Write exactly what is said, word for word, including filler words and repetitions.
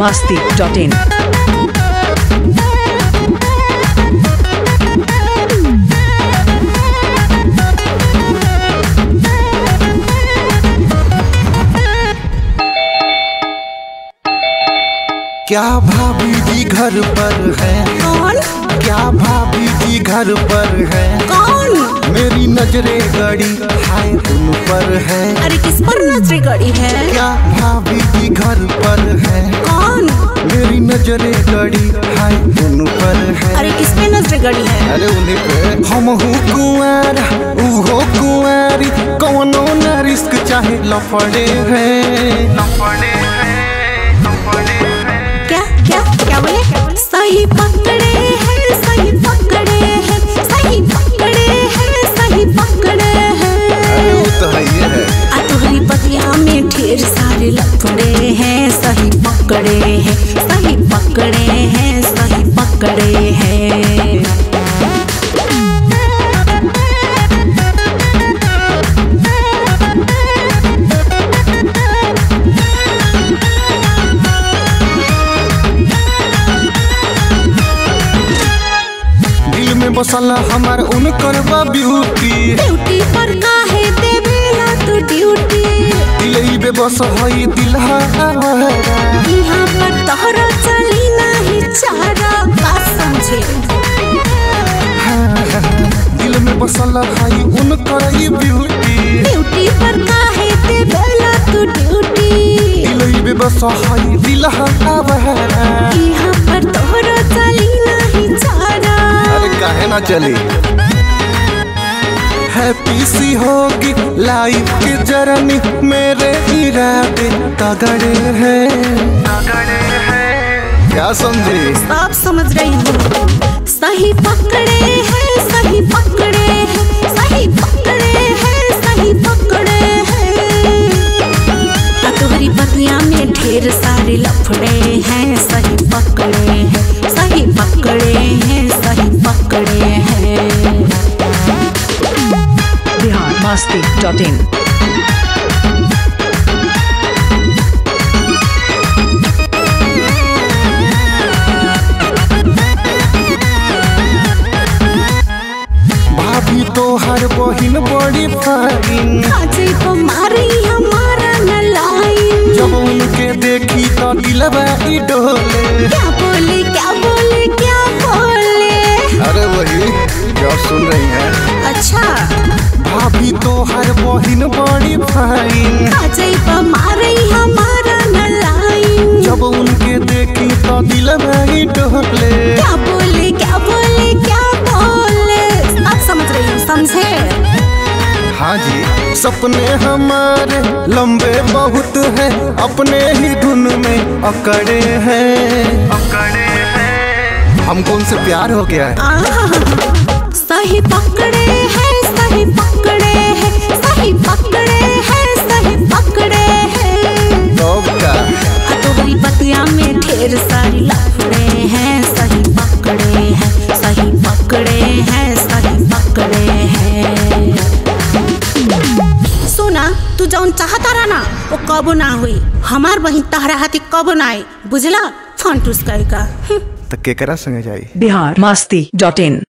मस्ती dot इन। क्या भाभी जी घर पर है? कौन? क्या भाभी जी घर पर है? कौन? मेरी नजरें गड़ी हाय उन पर है। अरे किस पर नजरें गड़ी है? क्या भाभी जी घर पर है? कौन? मेरी नजरें गड़ी हाय उन पर है। अरे किस पे नजरें गड़ी है? अरे उन्हीं पे। हम हूँ कुंवार उहो कुंवारी, कौनो न रिस्क चाहे लफड़े हैं। लफड़े क्या क्या क्या बोले? सही पकड़े हैं, सही पकड़े हैं, सही पकड़े हैं, सही पकड़े हैं। अरे वो तो है ये है। आ तुम्हारी पतिया में ढेर सारे लफड़े हैं। सही पकड़े हैं, सही पकड़े हैं, सही पकड़े हैं। बसल हमार उनकर बा ब्यूटी। ड्यूटी पर काहे देवेला तू ड्यूटी? दिलई बेबस हई दिलहा आवारा। यहाँ पर तोहरा चली नहीं चारा, बात समझे? दिल में बसल हई उनकर ई ब्यूटी। ड्यूटी पर काहे देवेला तू ड्यूटी? दिलई बेबस हई दिलहा आवारा। यहाँ पर तोहरा चली नहीं चारा। अरे काहे ना चली? हैप्पी सी होगी लाइफ की जर्नी, मेरे इरादे तगड़े हैं। तगड़े हैं क्या समझी? सब समझ रही हूँ। सही पकड़े हैं, सही पकड़े हैं, सही पकड़े हैं, सही पकड़े हैं। तुम्हारी पतिया में ढेर सारे लफड़े हैं। सही पकड़े हैं, सही पकड़े हैं, सही पकड़े हैं। Bihar Masti dot in. भाभी तो हर बहिन बड़ी फाइन। काजे को मारी हमारा न लाइन। जब उनके देखी तो दिलवा ई डोले। क्या बोले क्या बोले क्या बोले? अरे वही जो सुन रही हैं। अच्छा। भाभी तो हर बहिन बड़ी फाइन। काजे को मारी हमारा न लाइन। जब उनके देखी तो दिलवा ई डोले। क्या बोले क्या बोले क्या बोले? अब समझ रही हूँ, समझे? हाँ जी। सपने हमारे लंबे बहुत हैं, अपने ही धुन में अकड़े हैं। अकड़े हैं हमको उनसे प्यार हो गया है। सही पकड़े हैं, सही पकड़े हैं, सही पकड़े हैं, सही पकड़े हैं। तुम्हारी पतिया में ढेर सारी लफड़े हैं। सही पकड़े हैं, सही पकड़े हैं, सही पकड़े हैं। सुना, तू जौन चाहता रहा ना वो कबो ना हुई। हमार बहिन तहरा हाथी कबो ना आई, बुझला? फंटूस का तो केकरा संगे जाई? बिहार मस्ती डॉट इन।